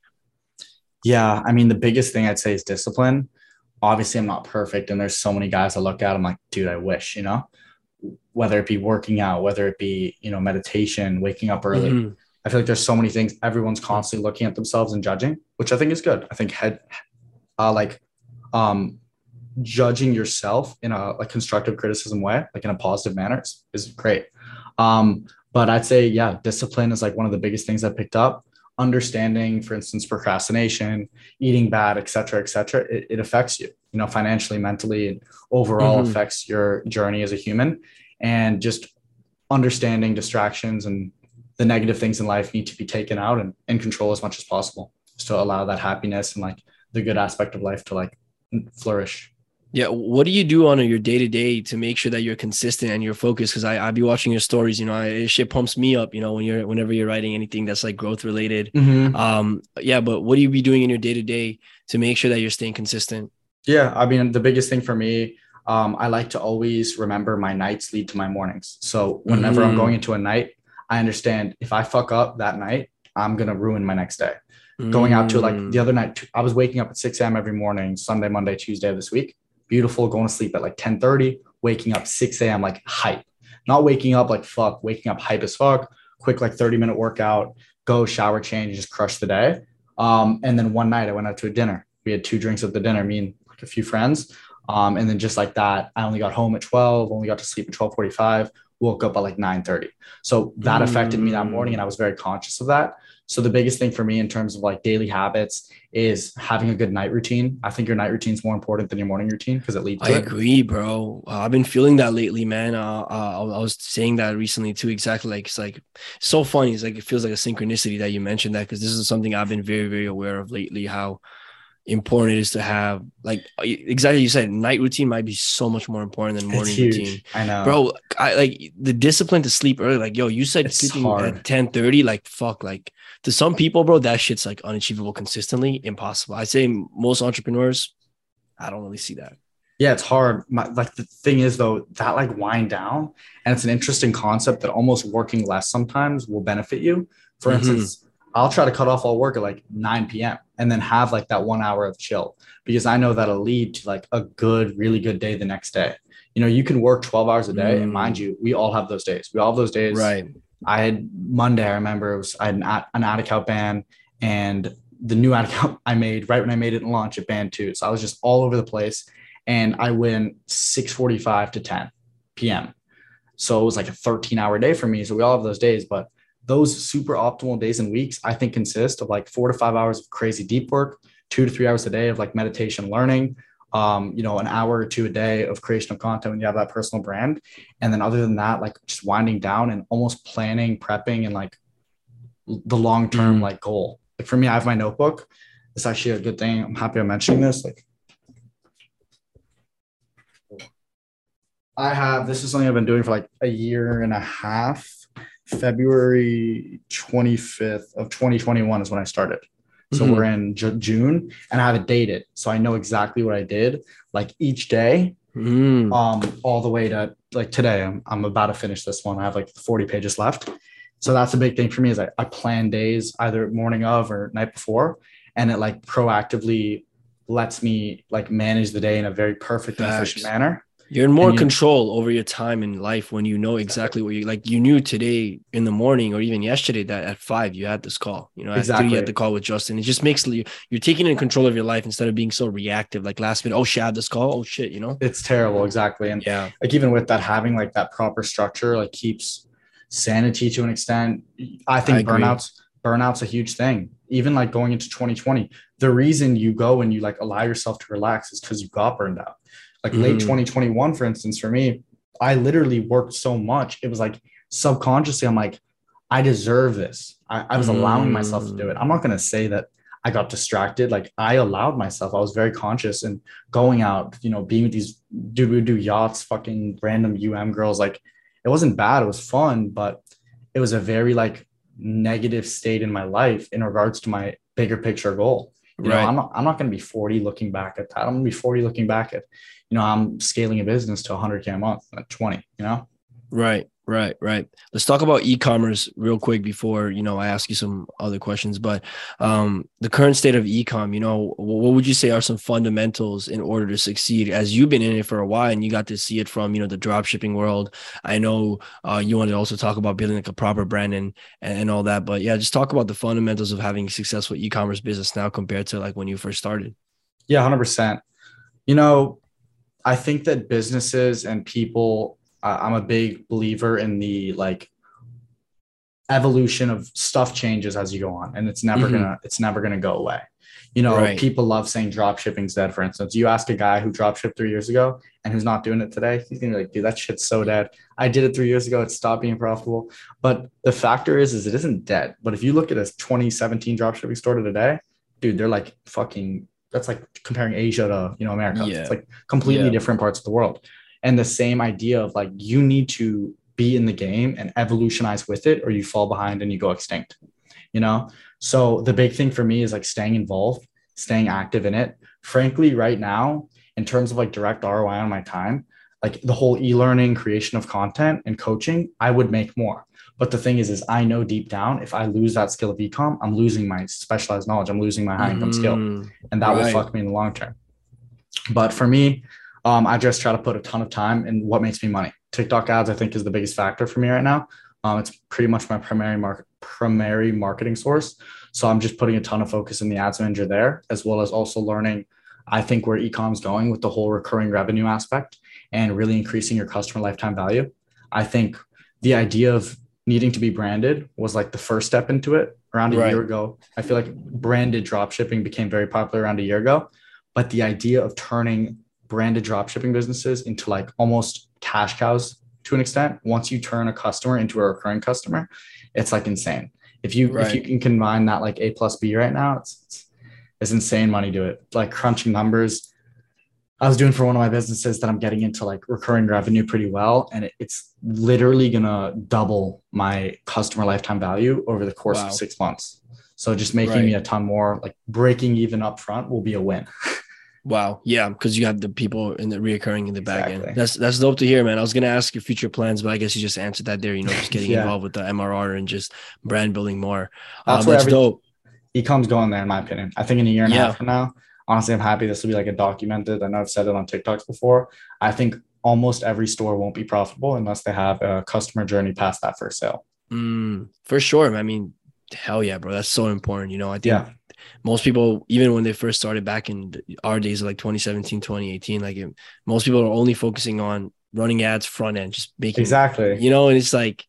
Yeah, I mean the biggest thing I'd say is discipline. Obviously I'm not perfect and there's so many guys I look at, I'm like, dude, I wish, you know, whether it be working out, whether it be, you know, meditation, waking up early. Hmm. I feel like there's so many things. Everyone's constantly looking at themselves and judging, which I think is good. I think head, uh, like, um, judging yourself in a like constructive criticism way, like in a positive manner, is, is great. Um, but I'd say, yeah, discipline is like one of the biggest things I picked up. Understanding, for instance, procrastination, eating bad, et cetera, et cetera, it, it affects you, you know, financially, mentally, and overall Hmm. affects your journey as a human. And just understanding distractions and the negative things in life need to be taken out and in control as much as possible just to allow that happiness and like the good aspect of life to like flourish. Yeah. What do you do on your day to day to make sure that you're consistent and you're focused? Because I I be watching your stories. You know, I, shit pumps me up. You know, when you're whenever you're writing anything that's like growth related. Mm-hmm. Um. Yeah. But what do you be doing in your day to day to make sure that you're staying consistent? Yeah, I mean, the biggest thing for me, um, I like to always remember my nights lead to my mornings. So whenever I'm going Hmm. into a night, I understand if I fuck up that night, I'm gonna ruin my next day. Going out to like the Mm. other night, I was waking up at six a m every morning, Sunday, Monday, Tuesday of this week. Beautiful, going to sleep at like ten thirty, waking up six a m like hype. Not waking up like fuck, waking up hype as fuck, quick like thirty minute workout, go shower, change, just crush the day. Um, and then one night I went out to a dinner. We had two drinks at the dinner, me and like a few friends. Um, and then just like that, I only got home at twelve, only got to sleep at twelve forty-five, woke up at like nine thirty. So that affected me that morning and I Mm. was very conscious of that. So the biggest thing for me in terms of like daily habits is having a good night routine. I think your night routine is more important than your morning routine because it leads I to it. agree, bro. Uh, I've been feeling that lately, man. Uh, uh, I was saying that recently too. Exactly, like it's like so funny. It's like it feels like a synchronicity that you mentioned that because this is something I've been very, very aware of lately. How important it is to have like e, exactly you said night routine might be so much more important than It's morning routine, huge. I know. bro. I like the discipline to sleep early. Like yo, you said It's sleeping at hard. ten thirty. Like fuck, like to some people, bro, that shit's like unachievable consistently, impossible. I say most entrepreneurs, I don't really see that. Yeah, it's hard. My, like the thing is though, that like wind down, and it's an interesting concept that almost working less sometimes will benefit you. For Hmm. instance, I'll try to cut off all work at like nine p m and then have like that one hour of chill because I know that'll lead to like a good, really good day the next day. You know, you can work twelve hours a day, and mind Mm, you, we all have those days. We all have those days. right. I had Monday, I remember it was I had an, an ad account ban and the new ad account I made right when I made it in launch at banned too. So I was just all over the place and I went six forty-five to ten p m. So it was like a thirteen hour day for me. So we all have those days, but those super optimal days and weeks, I think consist of like four to five hours of crazy deep work, two to three hours a day of like meditation learning, um, you know, an hour or two a day of creation of content when you have that personal brand. And then other than that, like just winding down and almost planning, prepping, and like the long term Mm. like goal. Like for me, I have my notebook. It's actually a good thing. I'm happy I'm mentioning this. Like I have this is something I've been doing for like a year and a half. February twenty-fifth of twenty twenty-one is when I started. So Mhm. we're in Ju- June and I have it dated. So I know exactly what I did like each day, Mm. um, all the way to like today. I'm, I'm about to finish this one. I have like forty pages left. So that's a big thing for me is I, I plan days either morning of or night before, and it like proactively lets me like manage the day in a very perfect and efficient Facts. manner. You're in And more you control over your time in life when you know exactly what you like. You knew today in the morning or even yesterday that at five you had this call. You know, at three you had exactly the call with Justin. It just makes you you're taking in control of your life instead of being so reactive. Like last minute, oh shit, I have this call. Oh shit, you know. it's terrible, exactly. And Yeah, like even with that, having like that proper structure like keeps sanity to an extent. I I think agree. burnouts burnout's a huge thing. Even like going into twenty twenty, the reason you go and you like allow yourself to relax is because you got burned out. Like late Hmm. twenty twenty-one, for instance, for me, I literally worked so much. It was like subconsciously, I'm like, I deserve this. I, I was allowing myself to do it. Mm. I'm not going to say that I got distracted. Like I allowed myself. I was very conscious and going out, you know, being with these dude, we would do yachts, fucking random U M girls. Like it wasn't bad. It was fun, but it was a very like negative state in my life in regards to my bigger picture goal. You know, Right. I'm not, I'm not going to be forty looking back at that. I'm going to be forty looking back at, you know, I'm scaling a business to one hundred K a month at twenty, you know? Right, right, right. Let's talk about e-commerce real quick before, you know, I ask you some other questions. But um, the current state of e-com, you know, wh- what would you say are some fundamentals in order to succeed? As you've been in it for a while and you got to see it from, you know, the drop shipping world. I know uh, you want to also talk about building like a proper brand and and all that. But yeah, just talk about the fundamentals of having a successful e-commerce business now compared to like when you first started. Yeah, one hundred percent. You know, I think that businesses and people, uh, I'm a big believer in the like evolution of stuff changes as you go on, and it's never Hmm. gonna it's never gonna go away. You know, Right. people love saying drop shipping's dead. For instance, you ask a guy who drop shipped three years ago and who's not doing it today, he's gonna be like, dude, that shit's so dead. I did it three years ago, it stopped being profitable. But the factor is, is it isn't dead. But if you look at a twenty seventeen drop shipping store to today, dude, they're like fucking that's like comparing Asia to, you know, America. It's Yeah. like completely Yeah. different parts of the world. And the same idea of like you need to be in the game and evolutionize with it, or you fall behind and you go extinct, you know? So the big thing for me is like staying involved, staying active in it. Frankly, right now, in terms of like direct R O I on my time, like the whole e-learning, creation of content and coaching, I would make more. But the thing is, is I know deep down, if I lose that skill of ecom, I'm losing my specialized knowledge. I'm losing my high income skill, Hmm. and that will Right. fuck me in the long term. But for me, um, I just try to put a ton of time in what makes me money. TikTok ads, I think, is the biggest factor for me right now. Um, it's pretty much my primary market, primary marketing source. So I'm just putting a ton of focus in the ads manager there, as well as also learning, I think, where ecom's going with the whole recurring revenue aspect and really increasing your customer lifetime value. I think the idea of needing to be branded was like the first step into it around a year Right. ago. I feel like branded drop shipping became very popular around a year ago. But the idea of turning branded drop shipping businesses into like almost cash cows to an extent, once you turn a customer into a recurring customer, it's like insane. If you if you Right. can combine that like A plus B right now, it's, it's it's insane money to it. Like crunching numbers, I was doing for one of my businesses that I'm getting into like recurring revenue pretty well. And it, it's literally gonna double my customer lifetime value over the course of Wow. six months. So just making me Right. a ton more, like breaking even up front will be a win. Wow. Yeah, because you have the people in the reoccurring in the back end. Exactly. That's that's dope to hear, man. I was gonna ask your future plans, but I guess you just answered that there, you know, just getting Yeah. involved with the M R R and just brand building more. That's Um, where that's every dope. e-com's going there, in my opinion. I think in a year and a half Yeah. from now, honestly, I'm happy this will be like a documented. I know I've said it on TikToks before. I think almost every store won't be profitable unless they have a customer journey past that first sale. Mm, for sure. I mean, hell yeah, bro. That's so important. You know, I think Yeah, most people, even when they first started back in our days, like twenty seventeen, twenty eighteen, like it, most people are only focusing on running ads front end, just making, exactly. you know, and it's like,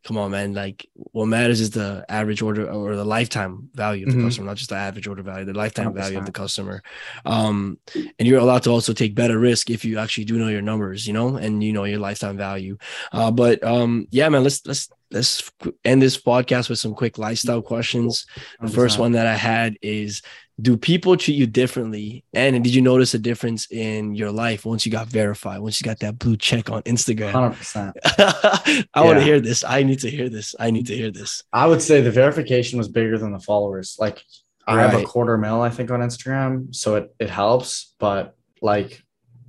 come on, man. Like what matters is the average order or the lifetime value of the Mm-hmm. customer, not just the average order value, the lifetime one hundred percent. value of the customer. Um, and you're allowed to also take better risk if you actually do know your numbers, you know, and you know your lifetime value. Uh, but um, yeah, man, let's let's let's end this podcast with some quick lifestyle questions. The first one that I had is, do people treat you differently? And did you notice a difference in your life once you got verified, once you got that blue check on Instagram? one hundred percent. I Yeah. want to hear this. I need to hear this. I need to hear this. I would say the verification was bigger than the followers. Like I have a Right. quarter mil, I think, on Instagram, so it it helps. But like,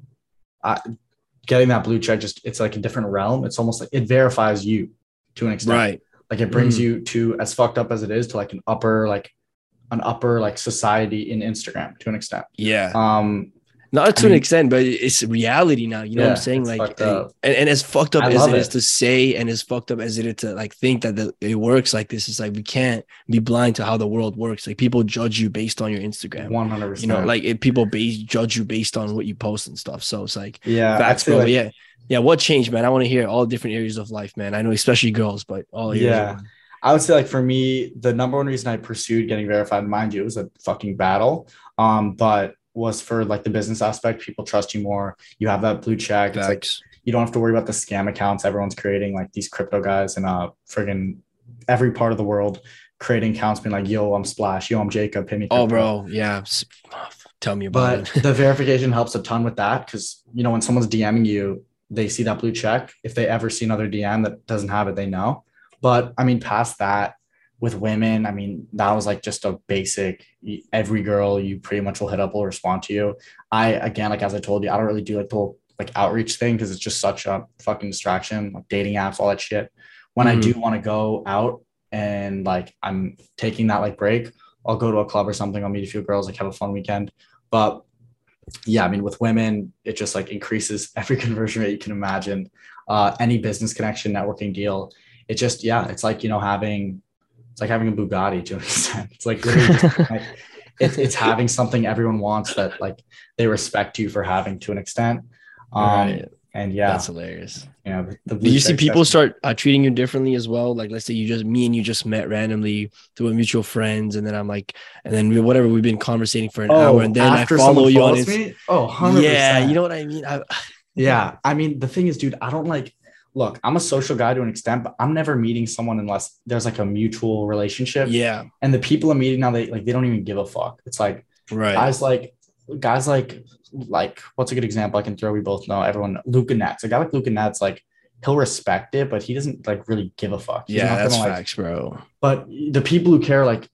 I getting that blue check, just it's like a different realm. It's almost like it verifies you to an extent. Right. Like it brings Mhm. you to, as fucked up as it is, to like an upper like an upper like society in Instagram to an extent. Yeah. Um, Not to I an mean- extent, but it's reality now. You know what I'm Yeah, saying? it's Like, fucked and, up. and as fucked up I as love it is it. to say, and as fucked up as it is to like think that the, it works like this, it's like we can't be blind to how the world works. Like people judge you based on your Instagram. one hundred You percent. know, like it, people base judge you based on what you post and stuff. So it's like yeah, I'd facts, say, bro. like, But yeah, yeah. What changed, man? I want to hear all different areas of life, man. I know, especially girls, but all areas. Yeah. Of life. I would say like for me, the number one reason I pursued getting verified, mind you, it was a fucking battle. Um, but was for like the business aspect. People trust you more. You have that blue check. It's like Facts. you don't have to worry about the scam accounts everyone's creating, like these crypto guys and uh friggin' every part of the world creating accounts being like, yo, I'm Splash, yo, I'm Jacob, pay me Oh, crypto. bro. Yeah. S- Tell me about But it. the verification helps a ton with that because, you know, when someone's DMing you, they see that blue check. If they ever see another D M that doesn't have it, they know. But I mean, past that, with women, I mean, that was like just a basic, every girl you pretty much will hit up will respond to you. I, again, like as I told you, I don't really do like the whole like outreach thing because it's just such a fucking distraction, like dating apps, all that shit. When Mhm. I do want to go out and like I'm taking that like break, I'll go to a club or something. I'll meet a few girls, like have a fun weekend. But yeah, I mean, with women, it just like increases every conversion rate you can imagine. Uh, any business connection, networking deal. It just, yeah, it's like, you know, having, it's like having a Bugatti to an extent. It's like literally just, like, it's, it's having something everyone wants that like they respect you for having to an extent. Um, Right. And yeah, That's hilarious. you know, the Do blue you see checks, people that's- start uh, treating you differently as well? Like, let's say you just, me and you just met randomly through a mutual friends, and then I'm like, and then we, whatever, we've been conversating for an Oh, hour, and then I after follow someone you on follows Insta- me? Oh, one hundred percent. Yeah, you know what I mean? I, Yeah. I mean, the thing is, dude, I don't like, look, I'm a social guy to an extent, but I'm never meeting someone unless there's like a mutual relationship. yeah, And the people I'm meeting now, they like, they don't even give a fuck. It's like, right. guys like, guys like, like, what's a good example I can throw? We both know everyone, Luca Nets. A guy like Luca Nets, like, he'll respect it, but he doesn't like really give a fuck. He's Yeah, not that's gonna, like, facts, bro. but the people who care, like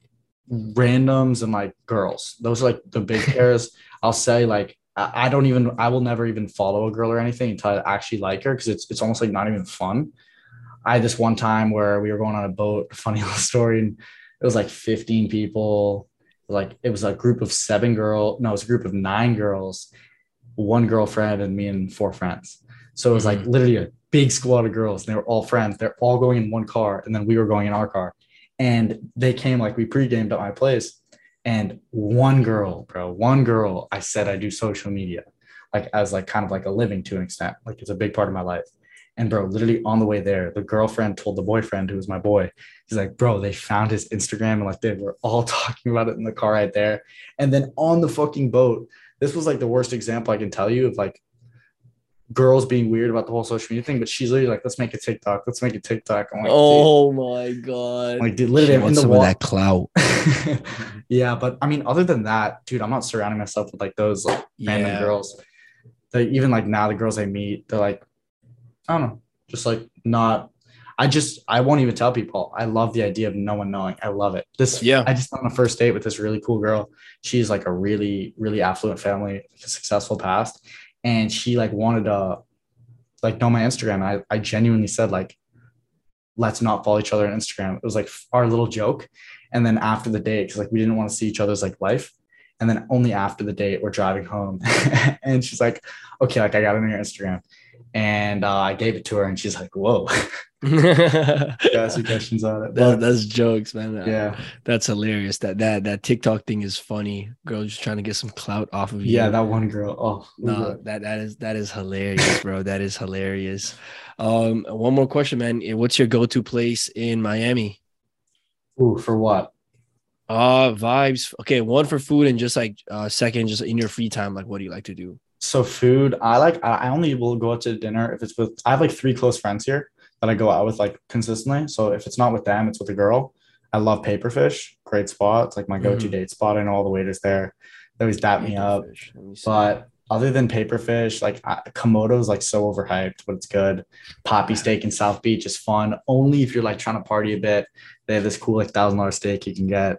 randoms and like girls, those are like the big cares. I'll say like I I don't even I will never even follow a girl or anything until I actually like her because it's it's almost like not even fun. I had this one time where we were going on a boat, funny little story, and it was like fifteen people. Like it was a group of seven girl, no, it was a group of nine girls, one girlfriend, and me and four friends. So it was like Mhm. literally a big squad of girls, and they were all friends. They're all going in one car, and then we were going in our car. And they came like we pre-gamed at my place. And one girl, bro, one girl, I said I do social media, like as like kind of like a living to an extent. Like it's a big part of my life. And bro, literally on the way there, the girlfriend told the boyfriend, who was my boy, he's like, bro, they found his Instagram and like they were all talking about it in the car right there. And then on the fucking boat, this was like the worst example I can tell you of like girls being weird about the whole social media thing, but she's literally like, let's make a TikTok. Let's make a TikTok. I'm like, Oh my god! dude. Like, dude, literally She in wants the some wall. of that clout. Yeah, but I mean, other than that, dude, I'm not surrounding myself with like those like random Yeah. girls. They even like now the girls I meet, they're like, I don't know, just like not. I just I won't even tell people. I love the idea of no one knowing. I love it. This Yeah. I just went on a first date with this really cool girl. She's like a really really affluent family, like a successful past, and she like wanted to like know my Instagram. I I genuinely said like, let's not follow each other on Instagram. It was like our little joke. And then after the date, because like we didn't want to see each other's like life. And then only after the date, we're driving home. And she's like, okay, like I got to know your Instagram. And uh, I gave it to her, and she's like, "Whoa." Ask you That's questions on it, but that's jokes, man. Uh, yeah, That's hilarious. That that that TikTok thing is funny. Girl just trying to get some clout off of yeah, you. that one girl. Oh, who's No, that? that that is that is hilarious, bro. That is hilarious. Um, one more question, man. Eh, What's your go-to place in Miami? Ooh, for what? Uh, vibes. Okay, one for food and just like uh second, just in your free time, like what do you like to do? So food, I like. I I only will go out to dinner if it's with. I have like three close friends here that I go out with like consistently. So if it's not with them, it's with a girl. I love Paperfish. Great spot. It's like my go-to Mm, date spot. I know all the waiters there. They always dap me up. paperfish. Let me see. But other than Paperfish, like I, Komodo is like so overhyped, but it's good. Poppy Steak in South Beach is fun. Only if you're like trying to party a bit. They have this cool like thousand dollar steak you can get.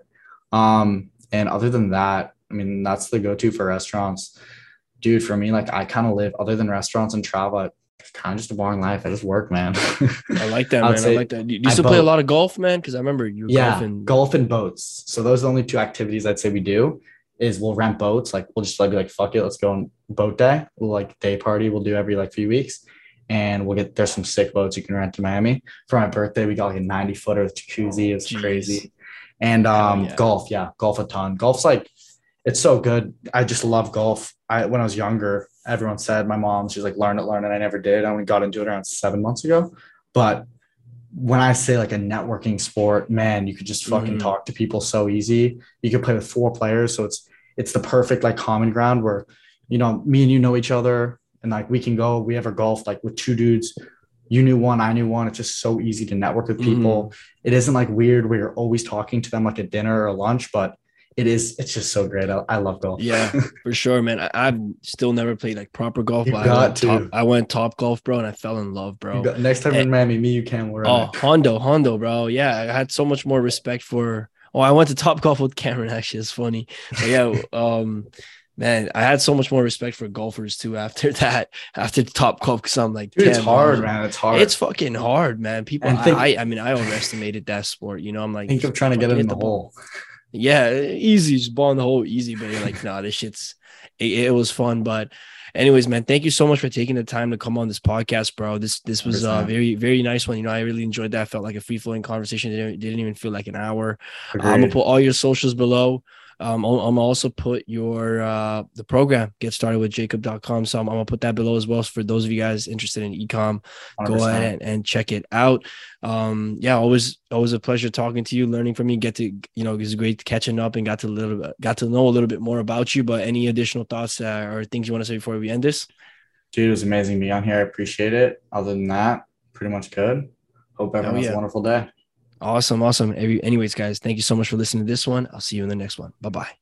Um, and other than that, I mean, that's the go-to for restaurants. Dude, for me, like I kind of live other than restaurants and travel, it's kind of just a boring life. I just work, man. I like that, I would man. I say like that. Do you I still play a boat. lot of golf, man? Because I remember you were Yeah, golfing. golf and boats. So those are the only two activities I'd say we do is we'll rent boats. Like we'll just like be like, fuck it, let's go on boat day. We'll like day party we'll do every like few weeks. And we'll get there's some sick boats you can rent in Miami. For my birthday, we got like a ninety footer with jacuzzi. It was Jeez. crazy. And Hell um yeah. golf, yeah, golf a ton. Golf's like it's so good. I just love golf. I when I was younger, everyone said my mom, she's like, learn it, learn it. I never did. I only got into it around seven months ago. But when I say like a networking sport, man, you could just fucking Mhm. talk to people so easy. You could play with four players, so it's it's the perfect like common ground where you know me and you know each other, and like we can go. We ever golfed like with two dudes. You knew one, I knew one. It's just so easy to network with people. Mhm. It isn't like weird where you're always talking to them like at dinner or lunch, but it is. It's just so great. I, I love golf. Yeah, for sure, man. I, I've still never played like proper golf, You but I got went top. to. I went top golf, bro, and I fell in love, You bro. got next time you're Eh, in Miami, me, you can. We'll run oh, it. Hondo, Hondo, bro. Yeah, I had so much more respect for. Oh, I went to top golf with Cameron. Actually, it's funny, but yeah, um, man, I had so much more respect for golfers too after that. After top golf, because I'm like, Dude, it's damn, bro, hard, man. It's hard. it's fucking hard, man. People, And I, think I, I mean, I overestimated that sport. You know, I'm like, think of trying to get it fucking in hit the the ball. hole. Yeah, easy, just ball in the hole, easy. But you're like, nah, this shit's. It, it was fun, but anyways, man, thank you so much for taking the time to come on this podcast, bro. This this was a one hundred percent. very very nice one. You know, I really enjoyed that. Felt like a free flowing conversation. It didn't, didn't even feel like an hour. I'm gonna Agreed. put all your socials below. Um, I'll, I'm also put your uh the program get started with jacob dot com. So I'm, I'm gonna put that below as well. So for those of you guys interested in ecom, go ahead one hundred percent. and, and check it out. Um, yeah, always always a pleasure talking to you, learning from you. Get to you know, it's great catching up and got to a little bit got to know a little bit more about you. But any additional thoughts uh, or things you want to say before we end this? Dude, it was amazing being on here. I appreciate it. Other than that, pretty much good. Hope Oh everyone has a yeah. wonderful day. Awesome, awesome. Anyways, guys, thank you so much for listening to this one. I'll see you in the next one. Bye bye.